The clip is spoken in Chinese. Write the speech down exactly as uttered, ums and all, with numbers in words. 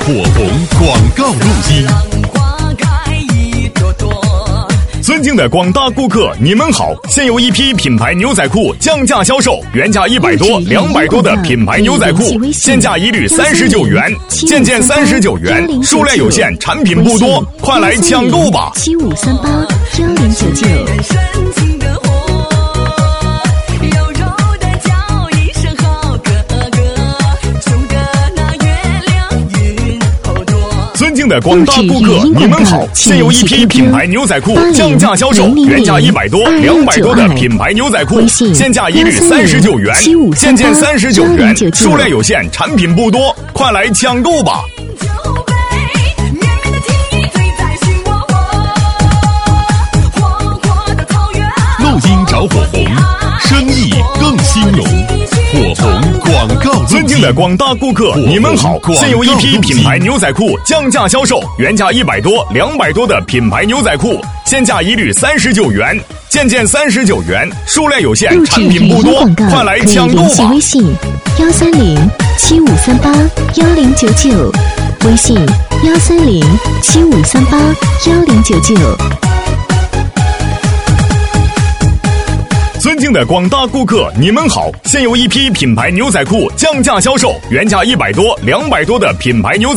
火红广告录音。尊敬的广大顾客，你们好！现有一批品牌牛仔裤降价销售，原价一百多、两百多的品牌牛仔裤，现价一律三十九元，件件三十九元，数量有限，产品不多，快来抢购吧！ 七五三八幺零九九。 尊敬的广大顾客，你们好！现有一批品牌牛仔裤降价销售，原价一百多、两百多的品牌牛仔裤，现价一律三十九元，件件三十九元，数量有限，产品不多，快来抢购吧！ 录音找火红，生意更兴隆。火红广告。尊敬的广大顾客，你们好！现有一批品牌牛仔裤降价销售，原价一百多、两百多的品牌牛仔裤，现价一律三十九元，件件三十九元，数量有限，产品不多，快来抢购吧！ 微信幺三零七五三八幺零九九，微信幺三零七五三八幺零九九。 尊敬的广大顾客，你们好！现有一批品牌牛仔裤降价销售，原价一百多、两百多的品牌牛仔